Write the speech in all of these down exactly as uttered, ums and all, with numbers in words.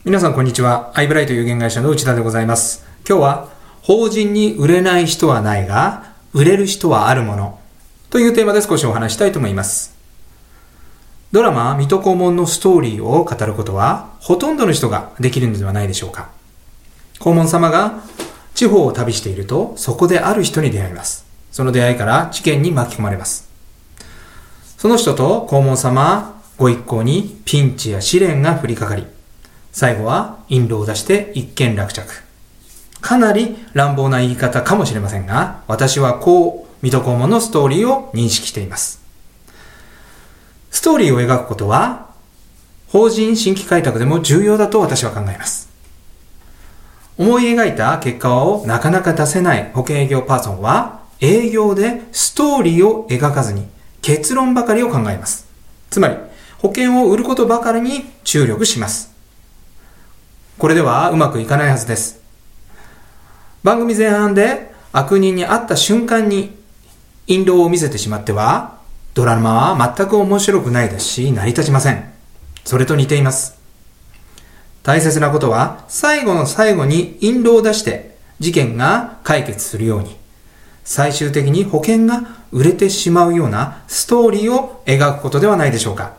皆さんこんにちは。アイブライト有限会社の内田でございます。今日は法人に売れない人はないが売れる人はあるものというテーマで少しお話したいと思います。ドラマ水戸黄門のストーリーを語ることはほとんどの人ができるのではないでしょうか。黄門様が地方を旅しているとそこである人に出会います。その出会いから事件に巻き込まれます。その人と黄門様ご一行にピンチや試練が降りかかり、最後は印籠を出して一件落着。かなり乱暴な言い方かもしれませんが、私はこう水戸黄門のストーリーを認識しています。ストーリーを描くことは法人新規開拓でも重要だと私は考えます。思い描いた結果をなかなか出せない保険営業パーソンは営業でストーリーを描かずに結論ばかりを考えます。つまり保険を売ることばかりに注力します。これではうまくいかないはずです。番組前半で悪人に会った瞬間に印籠を見せてしまってはドラマは全く面白くないですし成り立ちません。それと似ています。大切なことは最後の最後に印籠を出して事件が解決するように最終的に保険が売れてしまうようなストーリーを描くことではないでしょうか。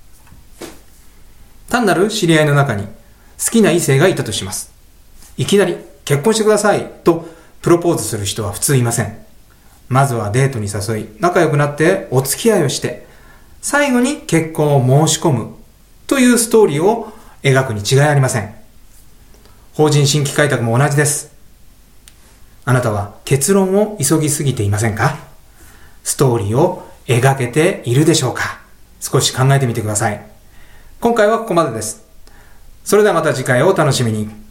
単なる知り合いの中に好きな異性がいたとします。いきなり結婚してくださいとプロポーズする人は普通いません。まずはデートに誘い仲良くなってお付き合いをして最後に結婚を申し込むというストーリーを描くに違いありません。法人新規開拓も同じです。あなたは結論を急ぎすぎていませんか？ストーリーを描けているでしょうか？少し考えてみてください。今回はここまでです。それではまた次回をお楽しみに。